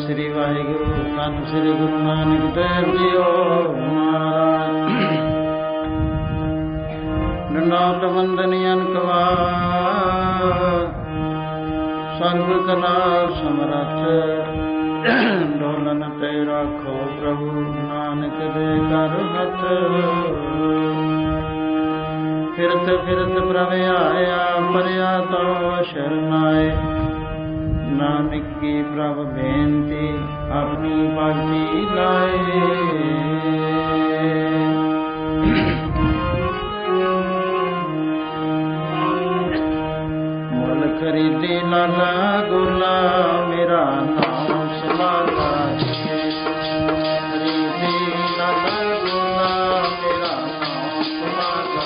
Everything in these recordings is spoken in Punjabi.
श्री वाहिगुरु धन श्री गुरु नानक देव जीओ महाराज। दंडौत वंदनी अनकवार सर्व कला समरथ डोलन ते राखो प्रभु नानक दे कर हथ। फिरत फिरत प्रभ आया मरिया तो शरनाए नानक की प्रभ बेनती अपनी भक्ति लाए। मुल खरीदी लाला गोला मेरा नाम समाला। खरीदी लाला गोला मेरा नाम समाला।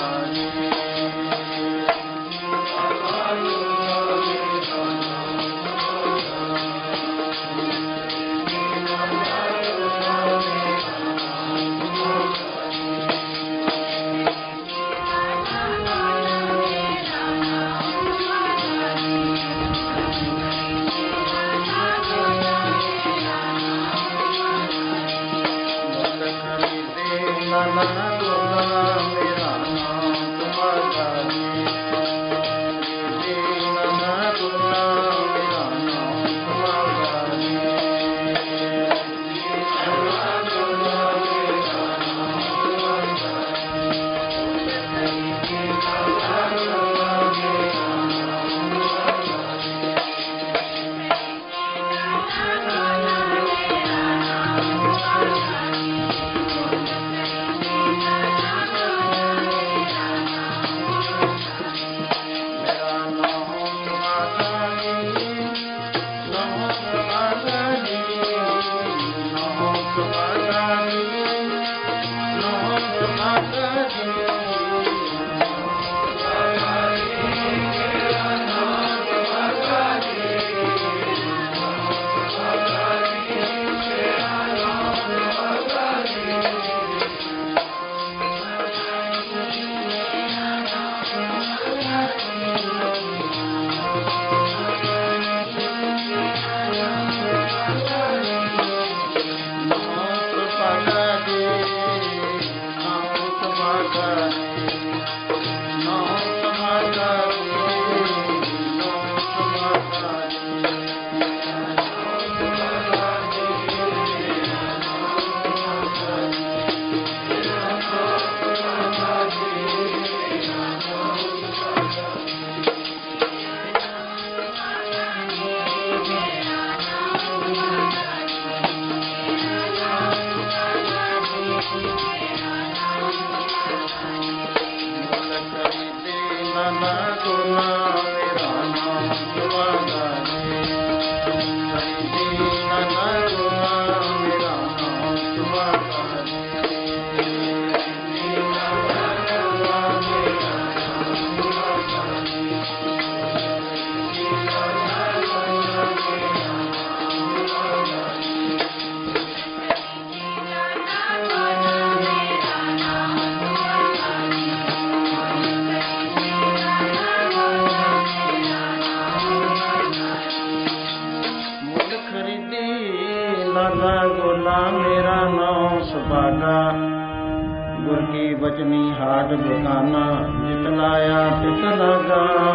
गुर की बचनी हाट दुकाना जितलाया तित लगा।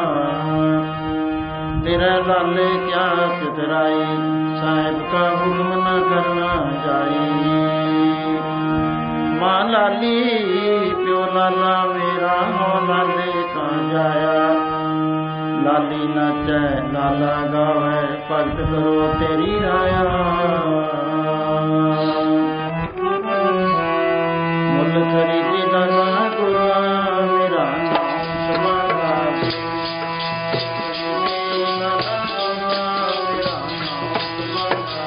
तेरा लाले क्या चितराई साहिब का हुक्म न करना जाई। माँ लाली प्यो लाला मेरा हो लाले कहाँ जाया। लाली नाचे लाला गावे भगत करो तेरी राया। मुल खरीदी लाला गोला मेरा नाम समाला। लाला गोला मेरा नाम समाला।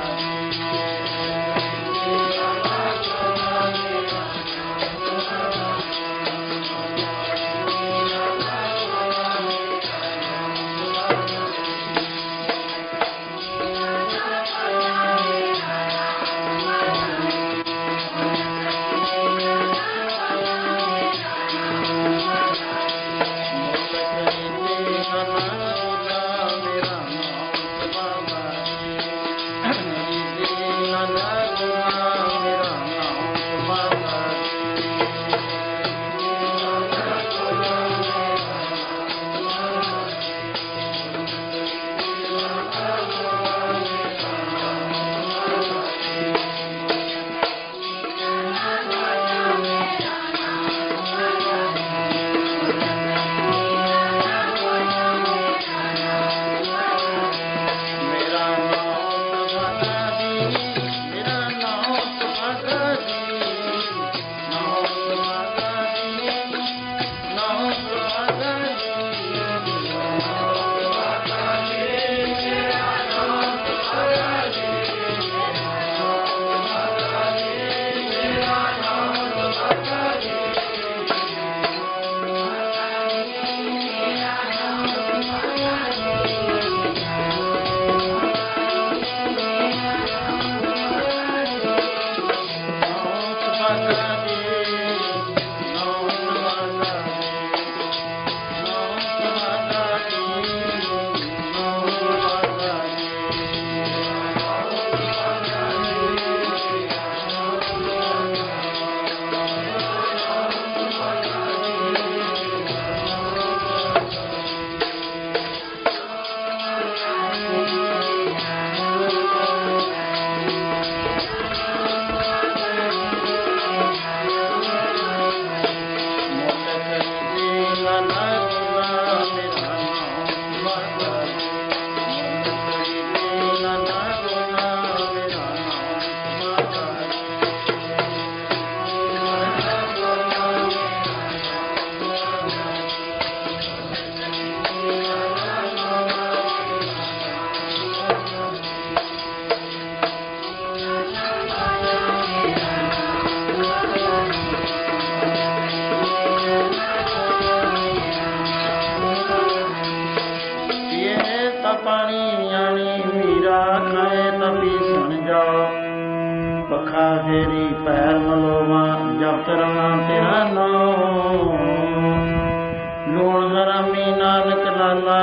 फेरी पैर मलोवा जपत रहा तेरा नाम। लूण हरामी नानक लाला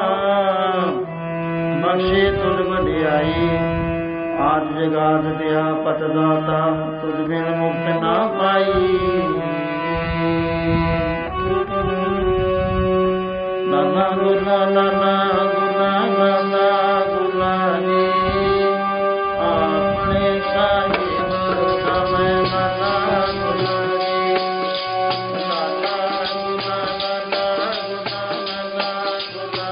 बख्शे तुझ वडियाई। आज जगात दिया पतदाता तुझ बिन मुक्त ना पाई। लाला गुला लाला गुला लाला गुला जी अपने साहिब समय लाला गुला जी। लाला गुला लाला गुला लाला गुला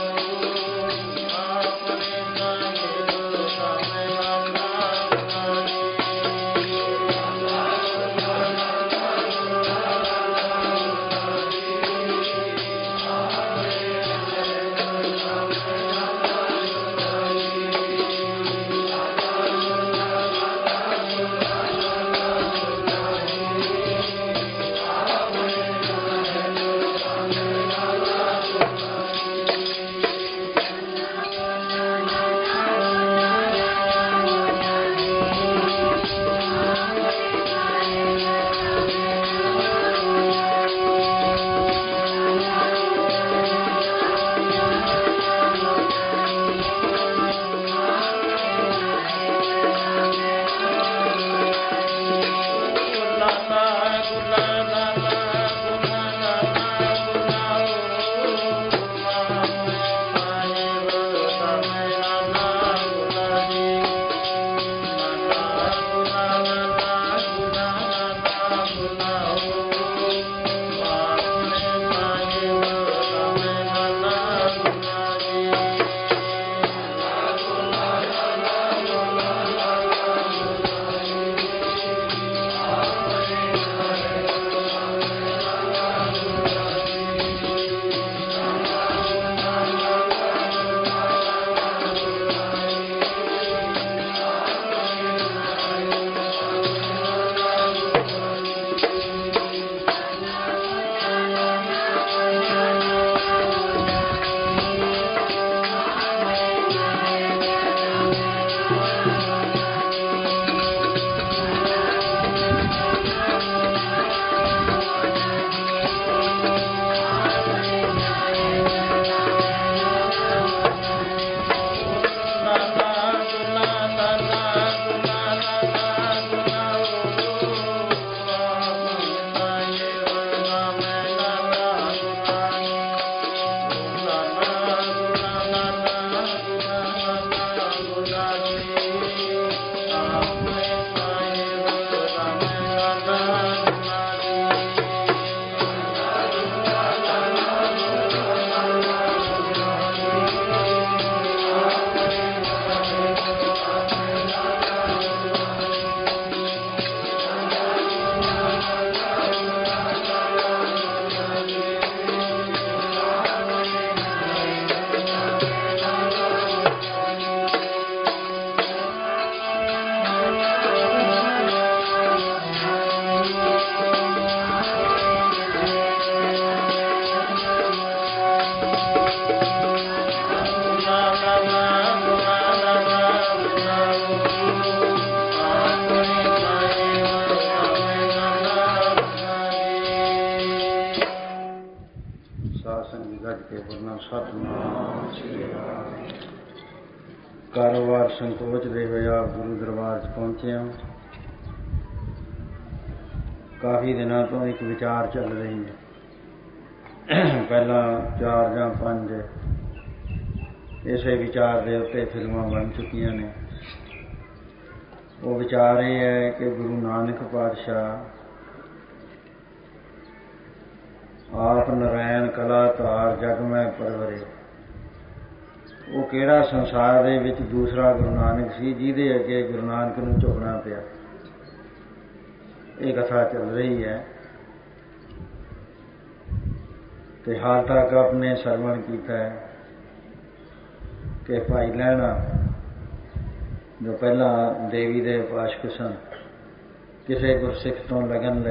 अपने साहिब समय लाला गुला जी। कारोबार संकोच दे हुए आप गुरु दरबार च पहुंचे हो। काफ़ी दिनों तो एक विचार चल रही है, पहला 4 ਜਾਂ 5 इसे विचार के उत्ते फिल्मां बन चुकी ने। वो विचार ये है कि गुरु नानक पातशाह आप नारायण कला धार जग में परवरे। वो किहड़ा संसार दे विच दूसरा गुरु नानक सी जिहदे अगे गुरु नानक नूं झुकना पिया। ये कथा चल रही है ते हाल तक आपने सरवण किया है कि भाई लहणा जो पहला देवी दे उपासक सन, किसी गुरसिख तो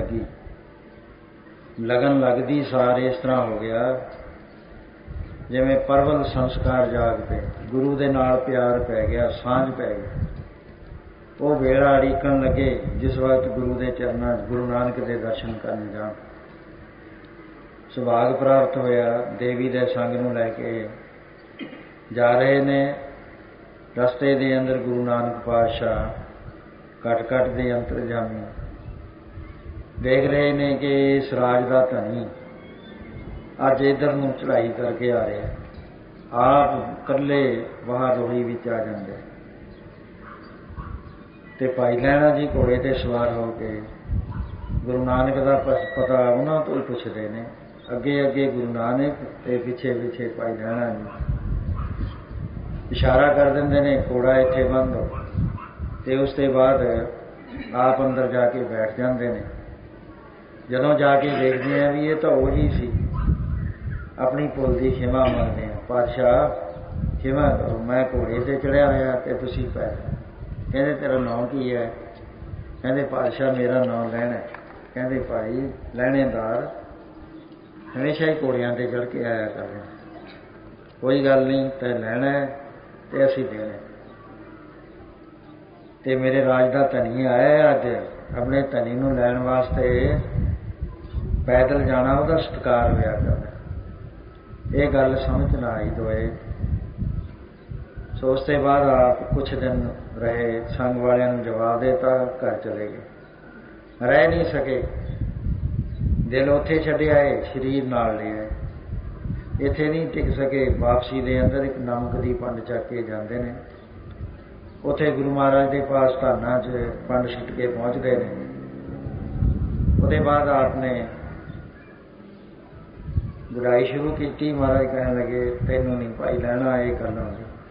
लगन लगती सार इस तरह हो गया जिवें परवल संस्कार जाग पे, गुरु दे नाल प्यार पै गया, सांझ पै गई। ਉਹ ਵੇਲਾ ਉਡੀਕਣ ਲੱਗੇ ਜਿਸ ਵਕਤ ਗੁਰੂ ਦੇ ਚਰਨਾਂ 'ਚ ਗੁਰੂ ਨਾਨਕ ਦੇ ਦਰਸ਼ਨ ਕਰਨ ਜਾਣ। ਸੁਭਾਗ ਪ੍ਰਾਪਤ ਹੋਇਆ। ਦੇਵੀ ਦੇ ਸੰਗ ਨੂੰ ਲੈ ਕੇ ਜਾ ਰਹੇ ਨੇ। ਰਸਤੇ ਦੇ ਅੰਦਰ ਗੁਰੂ ਨਾਨਕ ਪਾਤਸ਼ਾਹ ਘਟ ਘਟ ਦੇ ਅੰਤਰਜਾਮੀ ਦੇਖ ਰਹੇ ਨੇ ਕਿ ਇਸ ਰਾਜ ਦਾ ਧਨੀ ਅੱਜ ਇੱਧਰ ਨੂੰ ਚੜ੍ਹਾਈ ਕਰਕੇ ਆ ਰਿਹਾ। ਆਪ ਇਕੱਲੇ ਬਾਹਰ ਰੋਹੀ ਵਿੱਚ ਆ ਜਾਂਦੇ ਤੇ ਭਾਈ ਲਹਿਣਾ ਜੀ ਘੋੜੇ ਤੇ ਸਵਾਰ ਹੋ ਕੇ ਗੁਰੂ ਨਾਨਕ ਦਾ ਪਤਾ ਉਹਨਾਂ ਤੋਂ ਹੀ ਪੁੱਛਦੇ ਨੇ। ਅੱਗੇ ਅੱਗੇ ਗੁਰੂ ਨਾਨਕ ਤੇ ਪਿੱਛੇ ਪਿੱਛੇ ਭਾਈ ਲਹਿਣਾ ਜੀ ਇਸ਼ਾਰਾ ਕਰ ਦਿੰਦੇ ਨੇ ਘੋੜਾ ਇੱਥੇ ਬੰਦ ਹੋ। ਤੇ ਉਸ ਤੋਂ ਬਾਅਦ ਆਪ ਅੰਦਰ ਜਾ ਕੇ ਬੈਠ ਜਾਂਦੇ ਨੇ। ਜਦੋਂ ਜਾ ਕੇ ਦੇਖਦੇ ਆ ਵੀ ਇਹ ਤਾਂ ਉਹ ਹੀ ਸੀ। ਆਪਣੀ ਭੁੱਲ ਦੀ ਖਿਮਾ ਮੰਗਦੇ ਆ। ਪਾਤਸ਼ਾਹ ਖਿਮਾ ਕਰੋ, ਮੈਂ ਘੋੜੇ ਤੇ ਚੜਿਆ ਹੋਇਆ ਤੇ ਤੁਸੀਂ ਪੈਦਲ। ਕਹਿੰਦੇ ਤੇਰਾ ਨਾਂ ਕੀ ਹੈ? ਕਹਿੰਦੇ ਪਾਤਸ਼ਾਹ ਮੇਰਾ ਨਾਂ ਲਹਿਣਾ। ਕਹਿੰਦੇ ਭਾਈ ਲਹਿਣੇਦਾਰ ਹਮੇਸ਼ਾ ਹੀ ਘੋੜਿਆਂ ਤੇ ਚੜ੍ਹ ਕੇ ਆਇਆ ਕਰਦੇ। ਕੋਈ ਗੱਲ ਨਹੀਂ, ਤੈਂ ਲੈਣਾ ਤੇ ਅਸੀਂ ਦੇਣਾ। ਤੇ ਮੇਰੇ ਰਾਜ ਦਾ ਧਨੀ ਆਇਆ ਅੱਜ। ਆਪਣੇ ਧਨੀ ਨੂੰ ਲੈਣ ਵਾਸਤੇ ਪੈਦਲ ਜਾਣਾ ਉਹਦਾ ਸਤਿਕਾਰ ਹੋਇਆ ਕਰਦਾ। ਇਹ ਗੱਲ ਸਮਝ ਨਾ ਆਈ ਦੋਏ। ਸੋ ਉਸ ਤੋਂ ਬਾਅਦ ਆਪ ਕੁਛ ਦਿਨ ਰਹੇ। ਸੰਗ ਵਾਲਿਆਂ ਨੂੰ ਜਵਾਬ ਦੇਤਾ, ਘਰ ਚਲੇ ਗਏ। ਰਹਿ ਨਹੀਂ ਸਕੇ। ਦਿਲ ਉੱਥੇ ਛੱਡਿਆ ਏ, ਸਰੀਰ ਨਾਲ ਲਿਆ। ਇੱਥੇ ਨਹੀਂ ਟਿਕ ਸਕੇ। ਵਾਪਸੀ ਦੇ ਅੰਦਰ ਇੱਕ ਨਮਕ ਦੀ ਪੰਡ ਚੱਕ ਕੇ ਜਾਂਦੇ ਨੇ। ਉੱਥੇ ਗੁਰੂ ਮਹਾਰਾਜ ਦੇ ਪਾਸ ਧਾਨਾਂ 'ਚ ਪੰਡ ਛਿੱਟ ਕੇ ਪਹੁੰਚਦੇ ਨੇ। ਉਹਦੇ ਬਾਅਦ ਆਪ ਨੇ ਗੁਰਾਈ ਸ਼ੁਰੂ ਕੀਤੀ। ਮਹਾਰਾਜ ਕਹਿਣ ਲੱਗੇ ਤੈਨੂੰ ਨਹੀਂ ਭਾਈ ਲੈਣਾ ਇਹ ਕਰਨਾ।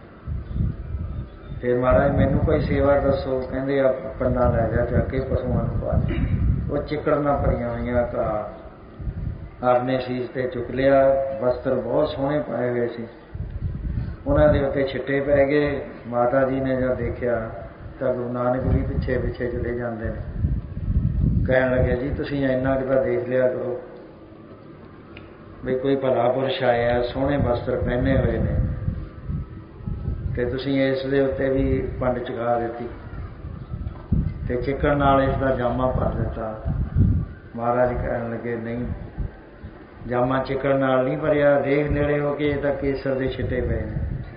ਫਿਰ ਮਹਾਰਾਜ ਮੈਨੂੰ ਕੋਈ ਸੇਵਾ ਦੱਸੋ। ਕਹਿੰਦੇ ਆ ਪੰਡਾਂ ਲੈ ਜਾ ਚੱਕ ਕੇ ਪਸ਼ੂਆਂ ਨੂੰ ਪਾ। ਉਹ ਚਿੱਕੜ ਨਾਲ ਭਰੀਆਂ ਹੋਈਆਂ ਘਾਹ ਆਪਨੇ ਸੀਸ 'ਤੇ ਚੁੱਕ ਲਿਆ। ਵਸਤਰ ਬਹੁਤ ਸੋਹਣੇ ਪਾਏ ਹੋਏ ਸੀ। ਉਹਨਾਂ ਦੇ ਉੱਤੇ ਛਿੱਟੇ ਪੈ ਗਏ। ਮਾਤਾ ਜੀ ਨੇ ਜਦ ਦੇਖਿਆ ਤਾਂ ਗੁਰੂ ਨਾਨਕ ਵੀ ਪਿੱਛੇ ਪਿੱਛੇ ਚਲੇ ਜਾਂਦੇ ਨੇ। ਕਹਿਣ ਲੱਗੇ ਜੀ ਤੁਸੀਂ ਇੰਨਾ ਕੁ ਤਾਂ ਦੇਖ ਲਿਆ ਕਰੋ ਵੀ ਕੋਈ ਭਲਾ ਪੁਰਸ਼ ਆਇਆ, ਸੋਹਣੇ ਵਸਤਰ ਪਹਿਨੇ ਹੋਏ ਨੇ ਤੇ ਤੁਸੀਂ ਇਸ ਦੇ ਉੱਤੇ ਵੀ ਪੰਡ ਚੁਕਾ ਦਿੱਤੀ ਤੇ ਚਿੱਕੜ ਨਾਲ ਇਸ ਦਾ ਜਾਮਾ ਭਰ ਦਿੱਤਾ। ਮਹਾਰਾਜ ਕਹਿਣ ਲੱਗੇ ਨਹੀਂ, ਜਾਮਾ ਚਿੱਕੜ ਨਾਲ ਨਹੀਂ ਭਰਿਆ। ਦੇਖ ਨੇੜੇ ਹੋ ਕੇ ਇਹ ਤਾਂ ਕੇਸਰ ਦੇ ਛਿੱਟੇ ਪਏ ਨੇ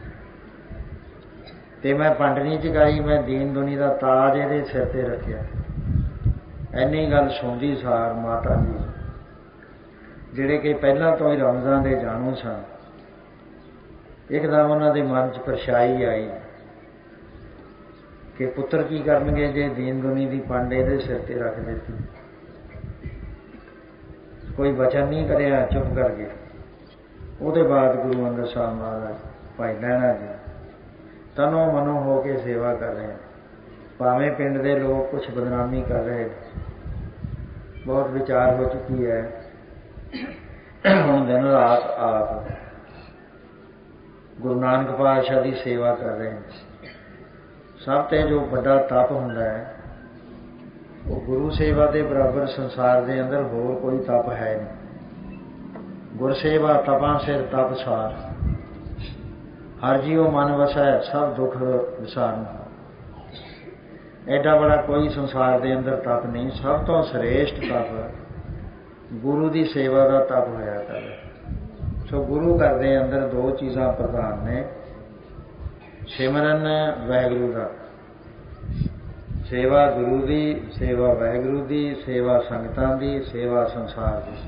ਤੇ ਮੈਂ ਪੰਡ ਨਹੀਂ ਚੁਕਾਈ। ਮੈਂ ਦੀਨ ਦੁਨੀ ਦਾ ਤਾਜ ਇਹਦੇ ਸਿਰ ਤੇ ਰੱਖਿਆ। ਇੰਨੀ ਗੱਲ ਸੁਣਦੀ ਸਾਰ ਮਾਤਾ ਜੀ ਜਿਹੜੇ ਕਿ ਪਹਿਲਾਂ ਤੋਂ ਹੀ ਰਮਜ਼ਾਨ ਦੇ ਜਾਣੂ ਸਨ, ਇੱਕਦਮ ਉਹਨਾਂ ਦੇ ਮਨ 'ਚ ਪਰਛਾਈ ਆਈ ਕਿ ਪੁੱਤਰ ਕੀ ਕਰਨਗੇ ਜੇ ਦੀਨ ਦੁਨੀ ਦੀ ਪੰਡ ਇਹਦੇ ਸਿਰ ਤੇ ਰੱਖ ਦਿੱਤੀ। ਕੋਈ ਵਚਨ ਨਹੀਂ ਕਰਿਆ, ਚੁੱਪ ਕਰ ਗਏ। ਉਹਦੇ ਬਾਅਦ ਗੁਰੂ ਅੰਗਦ ਸਾਹਿਬ ਮਹਾਰਾਜ ਭਾਈ ਲਹਿਣਾ ਜੀ ਤਨੋਂ ਮਨੋਂ ਹੋ ਕੇ ਸੇਵਾ ਕਰ ਰਹੇ। ਭਾਵੇਂ ਪਿੰਡ ਦੇ ਲੋਕ ਕੁਛ ਬਦਨਾਮੀ ਕਰ ਰਹੇ, ਬਹੁਤ ਵਿਚਾਰ ਹੋ ਚੁੱਕੀ ਹੈ। ਹੁਣ ਦਿਨ ਰਾਤ ਆਪ ਗੁਰੂ ਨਾਨਕ ਪਾਤਸ਼ਾਹ ਦੀ ਸੇਵਾ ਕਰ ਰਹੇ। ਸਭ ਤੋਂ ਜੋ ਵੱਡਾ ਤਪ ਹੁੰਦਾ ਹੈ ਉਹ ਗੁਰੂ ਸੇਵਾ ਦੇ ਬਰਾਬਰ ਸੰਸਾਰ ਦੇ ਅੰਦਰ ਹੋਰ ਕੋਈ ਤਪ ਹੈ ਨਹੀਂ। ਗੁਰ ਸੇਵਾ ਤਪਾਂ ਸਿਰ ਤਪ ਸਾਰ, ਹਰ ਜੀਉ ਮਨ ਵਸੈ ਸਭ ਦੁੱਖ ਵਿਸਾਰਨ। ਐਡਾ ਬੜਾ ਕੋਈ ਸੰਸਾਰ ਦੇ ਅੰਦਰ ਤਪ ਨਹੀਂ। ਸਭ ਤੋਂ ਸ੍ਰੇਸ਼ਟ ਤਪ ਗੁਰੂ ਦੀ ਸੇਵਾ ਦਾ ਤਪ ਹੋਇਆ ਕਰੇ। ਸੋ ਗੁਰੂ ਘਰ ਦੇ ਅੰਦਰ ਦੋ ਚੀਜ਼ਾਂ ਪ੍ਰਧਾਨ ਨੇ, ਸਿਮਰਨ ਵਾਹਿਗੁਰੂ ਦਾ, ਸੇਵਾ ਗੁਰੂ ਦੀ, ਸੇਵਾ ਵਾਹਿਗੁਰੂ ਦੀ, ਸੇਵਾ ਸੰਗਤਾਂ ਦੀ, ਸੇਵਾ ਸੰਸਾਰ ਦੀ।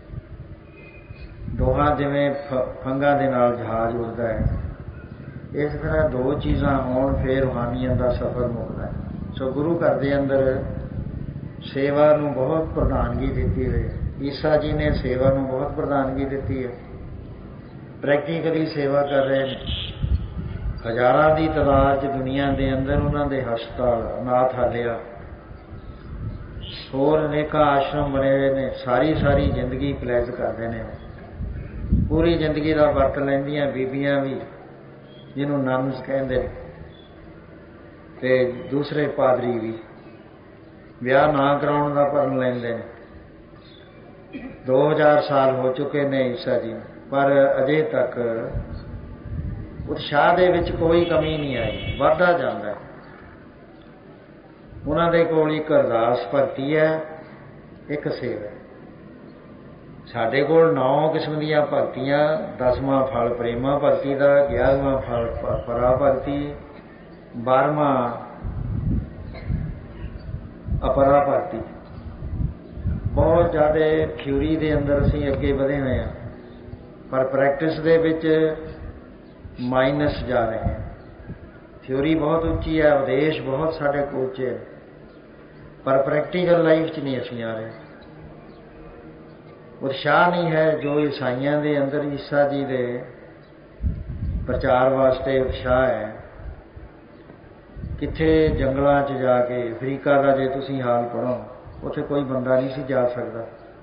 ਦੋਹਾਂ ਜਿਵੇਂ ਫੰਗਾਂ ਦੇ ਨਾਲ ਜਹਾਜ਼ ਉੱਡਦਾ ਹੈ, ਇਸ ਤਰ੍ਹਾਂ ਦੋ ਚੀਜ਼ਾਂ ਹੋਣ ਫਿਰ ਰੂਹਾਨੀਅਤ ਦਾ ਸਫ਼ਰ ਮੁੱਕਦਾ ਹੈ। ਸੋ ਗੁਰੂ ਘਰ ਦੇ ਅੰਦਰ ਸੇਵਾ ਨੂੰ ਬਹੁਤ ਪ੍ਰਧਾਨਗੀ ਦਿੱਤੀ ਹੋਈ ਹੈ। ਈਸਾ ਜੀ ਨੇ ਸੇਵਾ ਨੂੰ ਬਹੁਤ ਪ੍ਰਧਾਨਗੀ ਦਿੱਤੀ ਹੈ। ਪ੍ਰੈਕਟੀਕਲੀ ਸੇਵਾ ਕਰ ਰਹੇ ਨੇ। ਹਜ਼ਾਰਾਂ ਦੀ ਤਾਦਾਦ 'ਚ ਦੁਨੀਆ ਦੇ ਅੰਦਰ ਉਹਨਾਂ ਦੇ ਹਸਪਤਾਲ, ਅਨਾਥਾਲਿਆ, ਹੋਰ ਅਨੇਕਾਂ ਆਸ਼ਰਮ ਬਣੇ ਹੋਏ ਨੇ। ਸਾਰੀ ਜ਼ਿੰਦਗੀ ਪਲੈਜ ਕਰਦੇ ਨੇ। ਪੂਰੀ ਜ਼ਿੰਦਗੀ ਦਾ ਵਰਤ ਲੈਂਦੀਆਂ ਬੀਬੀਆਂ ਵੀ, ਜਿਹਨੂੰ ਨਨਸ ਕਹਿੰਦੇ ਨੇ, ਤੇ ਦੂਸਰੇ ਪਾਦਰੀ ਵੀ ਵਿਆਹ ਨਾ ਕਰਾਉਣ ਦਾ ਭਰਨ ਲੈਂਦੇ ਨੇ। 2000 ਸਾਲ ਹੋ ਚੁੱਕੇ ਨੇ ਈਸਾ ਜੀ, ਪਰ ਅਜੇ ਤੱਕ ਉਤਸ਼ਾਹ ਦੇ ਵਿੱਚ ਕੋਈ ਕਮੀ ਨਹੀਂ ਆਈ, ਵੱਧਦਾ ਜਾਂਦਾ। ਉਹਨਾਂ ਦੇ ਕੋਲ ਇੱਕ ਅਰਦਾਸ ਭਗਤੀ ਹੈ, ਇੱਕ ਸੇਵਾ। ਸਾਡੇ ਕੋਲ 9 ਕਿਸਮ ਦੀਆਂ ਭਗਤੀਆਂ। 10ਵਾਂ ਫਲ ਪ੍ਰੇਮਾ ਭਗਤੀ ਦਾ, 11ਵਾਂ ਫਲ ਪਰਾ ਭਗਤੀ, 12ਵਾਂ ਅਪਰਾ ਭਗਤੀ। ਬਹੁਤ ਜ਼ਿਆਦਾ ਥਿਊਰੀ ਦੇ ਅੰਦਰ ਅਸੀਂ ਅੱਗੇ ਵਧੇ ਹੋਏ ਹਾਂ, ਪਰ ਪ੍ਰੈਕਟਿਸ ਦੇ ਵਿੱਚ ਮਾਈਨਸ ਜਾ ਰਹੇ ਹਾਂ। ਥਿਊਰੀ ਬਹੁਤ ਉੱਚੀ ਹੈ, ਉਪਦੇਸ਼ ਬਹੁਤ ਸਾਡੇ ਕੋਲ ਉੱਚੇ, ਪਰ ਪ੍ਰੈਕਟੀਕਲ ਲਾਈਫ 'ਚ ਨਹੀਂ ਅਸੀਂ ਆ ਰਹੇ। ਉਤਸ਼ਾਹ ਨਹੀਂ ਹੈ ਜੋ ਈਸਾਈਆਂ ਦੇ ਅੰਦਰ ਈਸਾ ਜੀ ਦੇ ਪ੍ਰਚਾਰ ਵਾਸਤੇ ਉਤਸ਼ਾਹ ਹੈ। ਕਿੱਥੇ ਜੰਗਲਾਂ 'ਚ ਜਾ ਕੇ, ਅਫਰੀਕਾ ਦਾ ਜੇ ਤੁਸੀਂ ਹਾਲ ਪੜ੍ਹੋ, ਉੱਥੇ ਕੋਈ ਬੰਦਾ ਨਹੀਂ ਸੀ ਜਾ ਸਕਦਾ।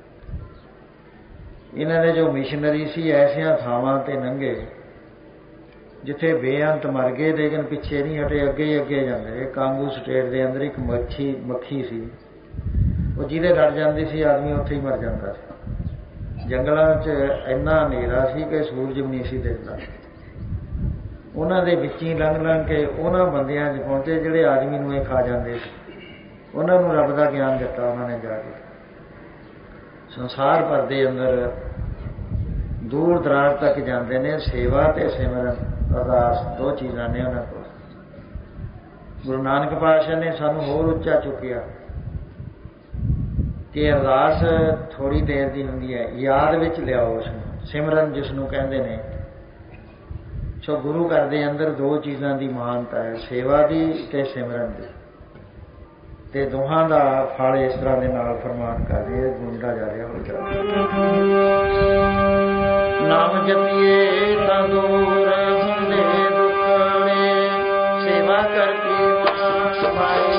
ਇਹਨਾਂ ਦੇ ਜੋ ਮਿਸ਼ਨਰੀ ਸੀ ਐਸੀਆਂ ਥਾਵਾਂ 'ਤੇ ਲੰਘੇ ਜਿੱਥੇ ਬੇਅੰਤ ਮਰ ਗਏ, ਲੇਕਿਨ ਪਿੱਛੇ ਨਹੀਂ ਹਟੇ, ਅੱਗੇ ਹੀ ਅੱਗੇ ਜਾਂਦੇ। ਕਾਂਗੂ ਸਟੇਟ ਦੇ ਅੰਦਰ ਇੱਕ ਮੱਖੀ ਸੀ, ਉਹ ਜਿਹਦੇ ਲੜ ਜਾਂਦੀ ਸੀ ਆਦਮੀ ਉੱਥੇ ਹੀ ਮਰ ਜਾਂਦਾ ਸੀ। ਜੰਗਲਾਂ 'ਚ ਇੰਨਾ ਹਨੇਰਾ ਸੀ ਕਿ ਸੂਰਜ ਵੀ ਨਹੀਂ ਸੀ ਦਿਖਦਾ। ਉਹਨਾਂ ਦੇ ਵਿੱਚ ਹੀ ਲੰਘ ਕੇ ਉਹਨਾਂ ਬੰਦਿਆਂ 'ਚ ਪਹੁੰਚੇ ਜਿਹੜੇ ਆਦਮੀ ਨੂੰ ਇਹ ਖਾ ਜਾਂਦੇ ਸੀ। ਉਹਨਾਂ ਨੂੰ ਰੱਬ ਦਾ ਗਿਆਨ ਦਿੱਤਾ ਉਹਨਾਂ ਨੇ ਜਾ ਕੇ। ਸੰਸਾਰ ਭਰ ਦੇ ਅੰਦਰ ਦੂਰ ਦਰਾਜ ਤੱਕ ਜਾਂਦੇ ਨੇ। ਸੇਵਾ ਅਤੇ ਸਿਮਰਨ, ਅਰਦਾਸ, 2 ਚੀਜ਼ਾਂ ਨੇ ਉਹਨਾਂ ਕੋਲ। ਗੁਰੂ ਨਾਨਕ ਪਾਤਸ਼ਾਹ ਨੇ ਸਾਨੂੰ ਹੋਰ ਉੱਚਾ ਚੁੱਕਿਆ ਕਿ ਅਰਦਾਸ ਥੋੜ੍ਹੀ ਦੇਰ ਦੀ ਹੁੰਦੀ ਹੈ, ਯਾਦ ਵਿੱਚ ਲਿਆਓ ਉਸਨੂੰ। ਸਿਮਰਨ ਜਿਸ ਨੂੰ ਕਹਿੰਦੇ ਨੇ। ਸੋ ਗੁਰੂ ਘਰ ਦੇ ਅੰਦਰ 2 ਚੀਜ਼ਾਂ ਦੀ ਮਹਾਨਤਾ ਹੈ, ਸੇਵਾ ਦੀ ਅਤੇ ਸਿਮਰਨ ਦੀ, ਅਤੇ ਦੋਹਾਂ ਦਾ ਫਲ ਇਸ ਤਰ੍ਹਾਂ ਦੇ ਨਾਲ ਫਰਮਾਨ ਕਰਦੇ ਗੂੰਜਦਾ ਜਾ ਰਿਹਾ ਹੋ ਜਾਂਦਾ। ਨਾਮ ਜਪੀਏ ਤਾਂ ਦੂਰ ਹੁੰਦੇ ਦੁੱਖੜੇ, ਸੇਵਾ ਕਰਕੇ ਮਾਂ ਪਾਈ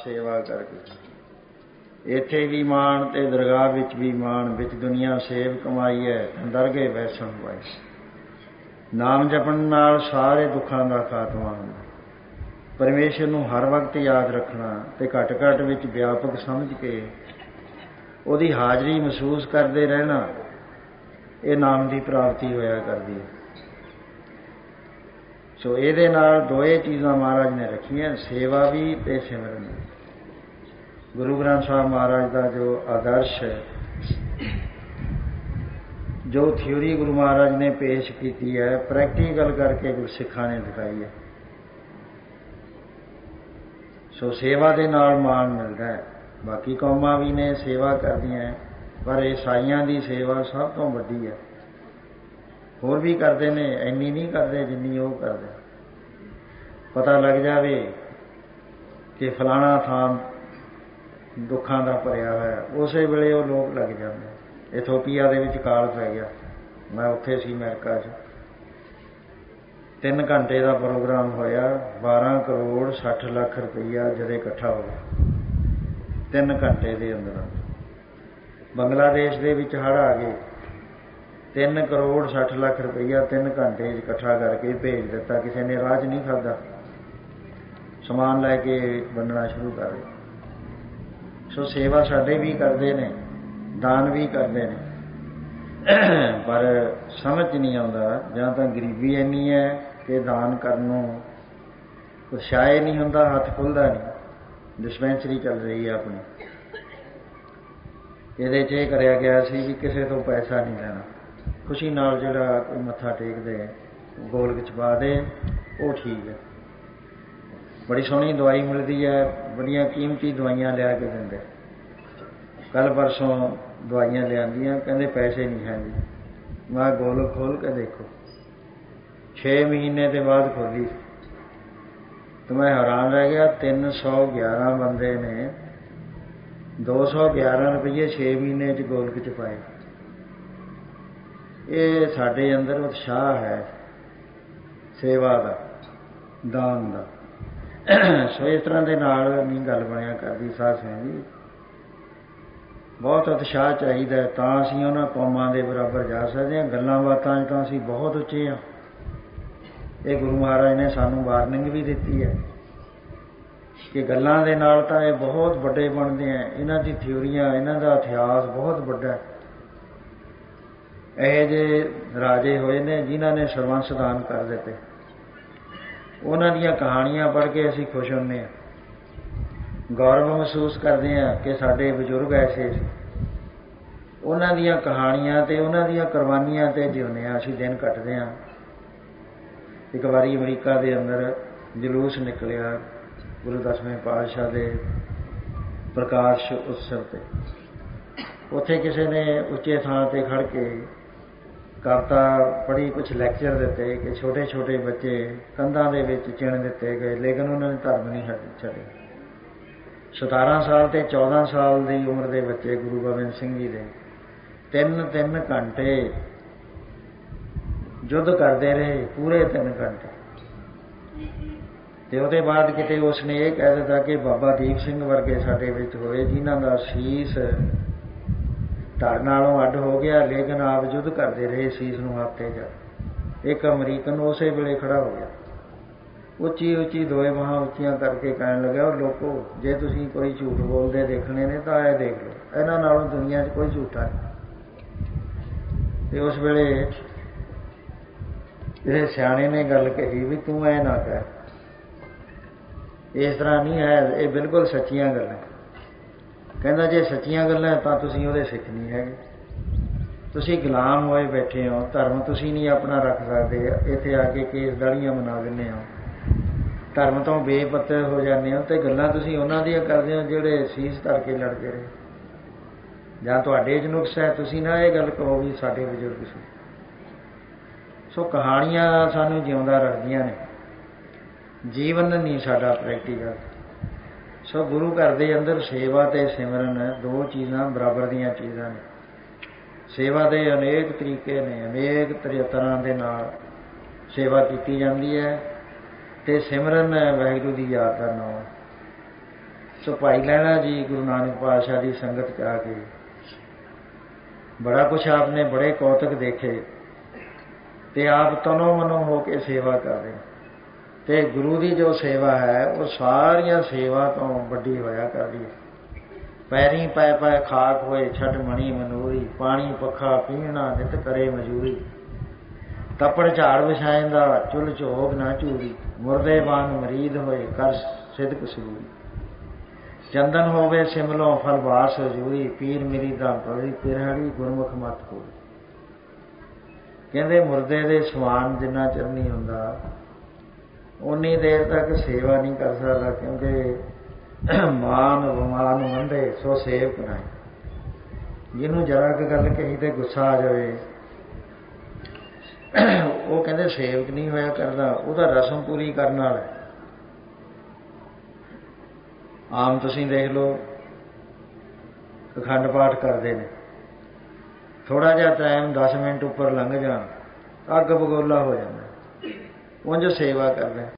ਸੇਵਾ ਕਰਕੇ। ਇੱਥੇ ਵੀ ਮਾਣ ਤੇ ਦਰਗਾਹ ਵਿੱਚ ਵੀ ਮਾਣ, ਵਿੱਚ ਦੁਨੀਆ ਸੇਵ ਕਮਾਈ ਹੈ, ਦਰਗੇ ਵੈਸਣ ਪਾਈ। ਨਾਮ ਜਪਣ ਨਾਲ ਸਾਰੇ ਦੁੱਖਾਂ ਦਾ ਖਾਤਮਾ ਹੁੰਦਾ। ਪਰਮੇਸ਼ਰ ਨੂੰ ਹਰ ਵਕਤ ਯਾਦ ਰੱਖਣਾ ਤੇ ਘੱਟ ਘੱਟ ਵਿੱਚ ਵਿਆਪਕ ਸਮਝ ਕੇ ਉਹਦੀ ਹਾਜ਼ਰੀ ਮਹਿਸੂਸ ਕਰਦੇ ਰਹਿਣਾ, ਇਹ ਨਾਮ ਦੀ ਪ੍ਰਾਪਤੀ ਹੋਇਆ ਕਰਦੀ ਹੈ। ਸੋ ਇਹਦੇ ਨਾਲ ਦੋਏ ਚੀਜ਼ਾਂ ਮਹਾਰਾਜ ਨੇ ਰੱਖੀਆਂ, ਸੇਵਾ ਵੀ ਤੇ ਸਿਮਰਨ ਵੀ। ਗੁਰੂ ਗ੍ਰੰਥ ਸਾਹਿਬ ਮਹਾਰਾਜ ਦਾ ਜੋ ਆਦਰਸ਼ ਹੈ, ਜੋ ਥਿਊਰੀ ਗੁਰੂ ਮਹਾਰਾਜ ਨੇ ਪੇਸ਼ ਕੀਤੀ ਹੈ, ਪ੍ਰੈਕਟੀਕਲ ਕਰਕੇ ਗੁਰਸਿੱਖਾਂ ਨੇ ਦਿਖਾਈ ਹੈ। ਸੋ ਸੇਵਾ ਦੇ ਨਾਲ ਮਾਣ ਮਿਲਦਾ ਹੈ। ਬਾਕੀ ਕੌਮਾਂ ਵੀ ਨੇ ਸੇਵਾ ਕਰਦੀਆਂ, ਪਰ ਈਸਾਈਆਂ ਦੀ ਸੇਵਾ ਸਭ ਤੋਂ ਵੱਡੀ ਹੈ। ਹੋਰ ਵੀ ਕਰਦੇ ਨੇ, ਇੰਨੀ ਨਹੀਂ ਕਰਦੇ ਜਿੰਨੀ ਉਹ ਕਰਦੇ। ਪਤਾ ਲੱਗ ਜਾਵੇ ਕਿ ਫਲਾਣਾ ਥਾਂ ਦੁੱਖਾਂ ਦਾ ਭਰਿਆ ਹੋਇਆ, ਉਸੇ ਵੇਲੇ ਉਹ ਲੋਕ ਲੱਗ ਜਾਂਦੇ। ਇਥੋਪੀਆ ਦੇ ਵਿੱਚ ਕਾਲ ਪੈ ਗਿਆ, ਮੈਂ ਉੱਥੇ ਸੀ ਅਮਰੀਕਾ 'ਚ। 3 ਘੰਟੇ ਦਾ ਪ੍ਰੋਗਰਾਮ ਹੋਇਆ, 12 ਕਰੋੜ 60 ਲੱਖ ਰੁਪਈਆ ਜਦੋਂ ਇਕੱਠਾ ਹੋ ਗਿਆ 3 ਘੰਟੇ ਦੇ ਅੰਦਰ। ਬੰਗਲਾਦੇਸ਼ ਦੇ ਵਿੱਚ ਹੜ੍ਹ ਆ ਗਏ, 3 ਕਰੋੜ 60 ਲੱਖ ਰੁਪਈਆ 3 ਘੰਟੇ 'ਚ ਇਕੱਠਾ ਕਰਕੇ ਭੇਜ ਦਿੱਤਾ। ਕਿਸੇ ਨੇ ਰਾਹ 'ਚ ਨਹੀਂ ਖਾਧਾ, ਸਮਾਨ ਲੈ ਕੇ ਵੰਡਣਾ ਸ਼ੁਰੂ ਕਰ ਦਿੱਤਾ। ਸੋ ਸੇਵਾ ਸਾਡੇ ਵੀ ਕਰਦੇ ਨੇ, ਦਾਨ ਵੀ ਕਰਦੇ ਨੇ, ਪਰ ਸਮਝ ਨਹੀਂ ਆਉਂਦਾ। ਜਾਂ ਤਾਂ ਗਰੀਬੀ ਇੰਨੀ ਹੈ ਕਿ ਦਾਨ ਕਰਨ ਨੂੰ ਉਤਸ਼ਾਹ ਨਹੀਂ ਹੁੰਦਾ, ਹੱਥ ਖੁੱਲ੍ਹਦਾ ਨਹੀਂ। ਡਿਸਪੈਂਸਰੀ ਚੱਲ ਰਹੀ ਹੈ ਆਪਣੀ, ਇਹਦੇ 'ਚ ਇਹ ਕਰਿਆ ਗਿਆ ਸੀ ਵੀ ਕਿਸੇ ਤੋਂ ਪੈਸਾ ਨਹੀਂ ਲੈਣਾ, ਖੁਸ਼ੀ ਨਾਲ ਜਿਹੜਾ ਕੋਈ ਮੱਥਾ ਟੇਕਦੇ ਗੋਲਕ 'ਚ ਪਾ ਦੇ, ਉਹ ਠੀਕ ਹੈ। ਬੜੀ ਸੋਹਣੀ ਦਵਾਈ ਮਿਲਦੀ ਹੈ, ਬੜੀਆਂ ਕੀਮਤੀ ਦਵਾਈਆਂ ਲਿਆ ਕੇ ਦਿੰਦੇ। ਕੱਲ੍ਹ ਪਰਸੋਂ ਦਵਾਈਆਂ ਲਿਆਂਦੀਆਂ, ਕਹਿੰਦੇ ਪੈਸੇ ਨਹੀਂ ਹੈ ਜੀ। ਮੈਂ ਗੋਲਕ ਖੋਲ੍ਹ ਕੇ ਦੇਖੋ, 6 ਮਹੀਨੇ ਦੇ ਬਾਅਦ ਖੋਲ੍ਹੀ ਤੇ ਮੈਂ ਹੈਰਾਨ ਰਹਿ ਗਿਆ। 311 ਬੰਦੇ ਨੇ 211 ਰੁਪਈਏ 6 ਮਹੀਨੇ 'ਚ ਗੋਲਕ 'ਚ ਪਾਏ। ਇਹ ਸਾਡੇ ਅੰਦਰ ਉਤਸ਼ਾਹ ਹੈ ਸੇਵਾ ਦਾ, ਦਾਨ ਦਾ। ਸੋ ਇਸ ਤਰ੍ਹਾਂ ਦੇ ਨਾਲ ਨਹੀਂ ਗੱਲ ਬਣਿਆ ਕਰਦੀ ਸਾਧ ਸੰਗਤ ਜੀ। ਬਹੁਤ ਉਤਸ਼ਾਹ ਚਾਹੀਦਾ, ਤਾਂ ਅਸੀਂ ਉਹਨਾਂ ਕੌਮਾਂ ਦੇ ਬਰਾਬਰ ਜਾ ਸਕਦੇ ਹਾਂ। ਗੱਲਾਂ ਬਾਤਾਂ 'ਚ ਤਾਂ ਅਸੀਂ ਬਹੁਤ ਉੱਚੇ ਹਾਂ। ਇਹ ਗੁਰੂ ਮਹਾਰਾਜ ਨੇ ਸਾਨੂੰ ਵਾਰਨਿੰਗ ਵੀ ਦਿੱਤੀ ਹੈ ਕਿ ਗੱਲਾਂ ਦੇ ਨਾਲ ਤਾਂ ਇਹ ਬਹੁਤ ਵੱਡੇ ਬਣਦੇ ਆ। ਇਹਨਾਂ ਦੀ ਥਿਊਰੀਆਂ, ਇਹਨਾਂ ਦਾ ਇਤਿਹਾਸ ਬਹੁਤ ਵੱਡਾ। ਇਹੋ ਜਿਹੇ ਰਾਜੇ ਹੋਏ ਨੇ ਜਿਨ੍ਹਾਂ ਨੇ ਸਰਬੰਸ ਦਾਨ ਕਰ ਦਿੱਤੇ। ਉਹਨਾਂ ਦੀਆਂ ਕਹਾਣੀਆਂ ਪੜ੍ਹ ਕੇ ਅਸੀਂ ਖੁਸ਼ ਹੁੰਦੇ ਹਾਂ, ਗੌਰਵ ਮਹਿਸੂਸ ਕਰਦੇ ਹਾਂ ਕਿ ਸਾਡੇ ਬਜ਼ੁਰਗ ਐਸੇ ਸੀ। ਉਹਨਾਂ ਦੀਆਂ ਕਹਾਣੀਆਂ ਅਤੇ ਉਹਨਾਂ ਦੀਆਂ ਕੁਰਬਾਨੀਆਂ 'ਤੇ ਜਿਉਂਦੇ ਹਾਂ, ਅਸੀਂ ਦਿਨ ਕੱਟਦੇ ਹਾਂ। ਇੱਕ ਵਾਰੀ ਅਮਰੀਕਾ ਦੇ ਅੰਦਰ ਜਲੂਸ ਨਿਕਲਿਆ ਗੁਰੂ 10ਵੇਂ ਪਾਤਸ਼ਾਹ ਦੇ ਪ੍ਰਕਾਸ਼ ਉਤਸਵ 'ਤੇ। ਉੱਥੇ ਕਿਸੇ ਨੇ ਉੱਚੇ ਥਾਂ 'ਤੇ ਖੜ੍ਹ ਕੇ ਕਵਿਤਾ ਪੜ੍ਹੀ, ਕੁਛ ਲੈਕਚਰ ਦਿੱਤੇ ਕਿ ਛੋਟੇ ਛੋਟੇ ਬੱਚੇ ਕੰਧਾਂ ਦੇ ਵਿੱਚ ਚਿਣ ਦਿੱਤੇ ਗਏ, ਲੇਕਿਨ ਉਹਨਾਂ ਨੇ ਧਰਮ ਨਹੀਂ ਛੱਡੇ। 17 ਸਾਲ ਤੇ 14 ਸਾਲ ਦੀ ਉਮਰ ਦੇ ਬੱਚੇ ਗੁਰੂ ਗੋਬਿੰਦ ਸਿੰਘ ਜੀ ਦੇ 3 ਘੰਟੇ ਯੁੱਧ ਕਰਦੇ ਰਹੇ, ਪੂਰੇ 3 ਘੰਟੇ। ਤੇ ਉਹਦੇ ਬਾਅਦ ਕਿਤੇ ਉਸਨੇ ਇਹ ਕਹਿ ਦਿੱਤਾ ਕਿ ਬਾਬਾ ਦੀਪ ਸਿੰਘ ਵਰਗੇ ਸਾਡੇ ਵਿੱਚ ਹੋਏ ਜਿਨ੍ਹਾਂ ਦਾ ਸੀਸ ਧੜ ਨਾਲੋਂ ਅੱਡ ਹੋ ਗਿਆ, ਲੇਕਿਨ ਆਪ ਯੁੱਧ ਕਰਦੇ ਰਹੇ ਸੀਸ ਨੂੰ ਹੱਥ 'ਤੇ ਜਾ। ਇੱਕ ਅਮਰੀਕਨ ਉਸੇ ਵੇਲੇ ਖੜ੍ਹਾ ਹੋ ਗਿਆ, ਉੱਚੀ ਉੱਚੀ ਦੋਏ ਬਾਹਾਂ ਉੱਚੀਆਂ ਕਰਕੇ ਕਹਿਣ ਲੱਗਾ, ਉਹ ਲੋਕੋ, ਜੇ ਤੁਸੀਂ ਕੋਈ ਝੂਠ ਬੋਲਦੇ ਦੇਖਣੇ ਨੇ ਤਾਂ ਇਹ ਦੇਖ ਲਓ, ਇਹਨਾਂ ਨਾਲੋਂ ਦੁਨੀਆ 'ਚ ਕੋਈ ਝੂਠਾ ਨਹੀਂ। ਅਤੇ ਉਸ ਵੇਲੇ ਕਿਸੇ ਸਿਆਣੇ ਨੇ ਗੱਲ ਕਹੀ ਵੀ ਤੂੰ ਐ ਨਾ ਕਹਿ, ਇਸ ਤਰ੍ਹਾਂ ਨਹੀਂ ਹੈ, ਇਹ ਬਿਲਕੁਲ ਸੱਚੀਆਂ ਗੱਲਾਂ। ਕਹਿੰਦਾ ਜੇ ਸੱਚੀਆਂ ਗੱਲਾਂ ਤਾਂ ਤੁਸੀਂ ਉਹਦੇ ਸਿੱਖ ਨਹੀਂ ਹੈਗੇ, ਤੁਸੀਂ ਗੁਲਾਮ ਹੋਏ ਬੈਠੇ ਹੋ, ਧਰਮ ਤੁਸੀਂ ਨਹੀਂ ਆਪਣਾ ਰੱਖ ਸਕਦੇ। ਇੱਥੇ ਆ ਕੇ ਕੇਸ ਦਾੜ੍ਹੀਆਂ ਬਣਾ ਦਿੰਦੇ ਹੋ, ਧਰਮ ਤੋਂ ਬੇਪੱਤੇ ਹੋ ਜਾਂਦੇ ਹੋ, ਅਤੇ ਗੱਲਾਂ ਤੁਸੀਂ ਉਹਨਾਂ ਦੀਆਂ ਕਰਦੇ ਹੋ ਜਿਹੜੇ ਸੀਸ ਧਰ ਕੇ ਲੜਦੇ ਰਹੇ। ਜਾਂ ਤੁਹਾਡੇ 'ਚ ਨੁਕਸ ਹੈ, ਤੁਸੀਂ ਨਾ ਇਹ ਗੱਲ ਕਹੋ ਵੀ ਸਾਡੇ ਬਜ਼ੁਰਗ ਸੀ। ਸੋ ਕਹਾਣੀਆਂ ਸਾਨੂੰ ਜਿਉਂਦਾ ਰੱਖਦੀਆਂ ਨੇ, ਜੀਵਨ ਨਹੀਂ ਸਾਡਾ ਪ੍ਰੈਕਟੀਕਲ। ਸੋ ਗੁਰੂ ਘਰ ਦੇ ਅੰਦਰ ਸੇਵਾ ਅਤੇ ਸਿਮਰਨ 2 ਚੀਜ਼ਾਂ ਬਰਾਬਰ ਦੀਆਂ ਚੀਜ਼ਾਂ ਨੇ। ਸੇਵਾ ਦੇ ਅਨੇਕ ਤਰੀਕੇ ਨੇ, ਅਨੇਕ ਤਰ੍ਹਾਂ ਦੇ ਨਾਲ ਸੇਵਾ ਕੀਤੀ ਜਾਂਦੀ ਹੈ, ਅਤੇ ਸਿਮਰਨ ਵਾਹਿਗੁਰੂ ਦੀ ਯਾਦ ਦਾ ਨਾਮ। ਸੋ ਭਾਈ ਲਹਿਣਾ ਜੀ ਗੁਰੂ ਨਾਨਕ ਪਾਤਸ਼ਾਹ ਦੀ ਸੰਗਤ 'ਚ ਆ ਕੇ ਬੜਾ ਕੁਛ ਆਪਨੇ ਬੜੇ ਕੌਤਕ ਦੇਖੇ ਤੇ ਆਪ ਤਨੋ ਮਨੋ ਹੋ ਕੇ ਸੇਵਾ ਕਰਦੇ। ਤੇ ਗੁਰੂ ਦੀ ਜੋ ਸੇਵਾ ਹੈ ਉਹ ਸਾਰੀਆਂ ਸੇਵਾ ਤੋਂ ਵੱਡੀ ਹੋਇਆ ਕਰਦੀ। ਪੈਰੀਂ ਪੈ ਪੈ ਖਾਕ ਹੋਏ ਛੱਡ ਮਣੀ ਮਨੂਰੀ, ਪਾਣੀ ਪੱਖਾ ਪੀਣਾ ਨਿਤ ਕਰੇ ਮਜੂਰੀ। ਤੱਪੜ ਝਾੜ ਵਿਛਾਏਂਦਾ ਚੁੱਲ ਝੋਗ ਨਾ ਝੂਰੀ, ਮੁਰਦੇ ਵਾਂਗ ਮਰੀਦ ਹੋਏ ਕਰ ਸਿਦਕ ਸਬੂਰੀ। ਚੰਦਨ ਹੋਵੇ ਸਿਮਲੋਂ ਫਲ ਬਾਸ ਹਜ਼ੂਰੀ, ਪੀਰ ਮੇਰੀ ਦਾ ਬੜੀ ਪਿਰਹੜੀ ਗੁਰਮੁਖ ਮਤ ਹੋਈ। ਕਹਿੰਦੇ ਮੁਰਦੇ ਦੇ ਸਮਾਨ ਜਿੰਨਾ ਚਿਰ ਨਹੀਂ ਹੁੰਦਾ ਉਨੀ ਦੇਰ ਤੱਕ ਸੇਵਾ ਨਹੀਂ ਕਰ ਸਕਦਾ, ਕਿਉਂਕਿ ਮਾਨ ਅਪਮਾਨ ਮੰਦੇ ਸੋ ਸੇਵਕ ਨਹੀਂ। ਜਿਹਨੂੰ ਜਰਾ ਕੁ ਗੱਲ ਕਹੀ ਤੇ ਗੁੱਸਾ ਆ ਜਾਵੇ ਉਹ ਕਹਿੰਦੇ ਸੇਵਕ ਨਹੀਂ ਹੋਇਆ ਕਰਦਾ, ਉਹਦਾ ਰਸਮ ਪੂਰੀ ਕਰਨ ਵਾਲਾ। ਆਮ ਤੁਸੀਂ ਦੇਖ ਲਓ ਅਖੰਡ ਪਾਠ ਕਰਦੇ ਨੇ, ਥੋੜ੍ਹਾ ਜਿਹਾ ਟਾਈਮ 10 ਮਿੰਟ ਉੱਪਰ ਲੰਘ ਜਾਣ ਅੱਗ ਬਗੋਲਾ ਹੋ ਜਾਂਦਾ, ਉਂਝ ਸੇਵਾ ਕਰਦਾ।